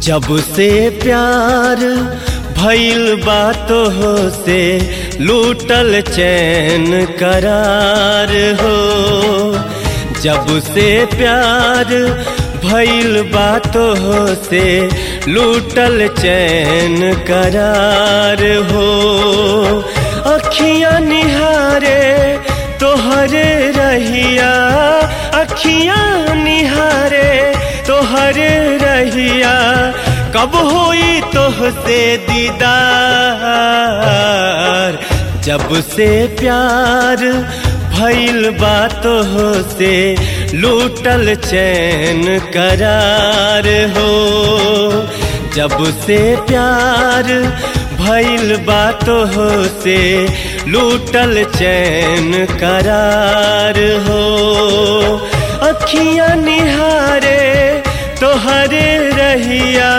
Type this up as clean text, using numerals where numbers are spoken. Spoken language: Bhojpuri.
जब से प्यार भइल बातो हो से लूटल चैन करार हो। जब से प्यार भइल बातो हो से लूटल चैन करार हो। अखियां निहारे तोहरे रहिया, अखियां निहारे तोहरे रहिया, कब होई तोहसे दीदार। जब से प्यार भइल बातो हो से लूटल चैन करार हो। जब से प्यार भइल बातो हो से लूटल चैन करार हो। अखियां निहारे तोहरे रहिया,